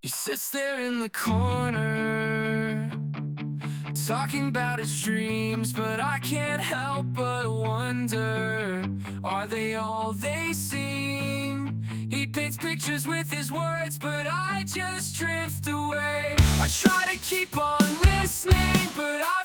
He sits there in the corner, talking about his dreams, but I can't help but wonder, are they all they seem? He paints pictures with his words, but I just drift away. I try to keep on listening, but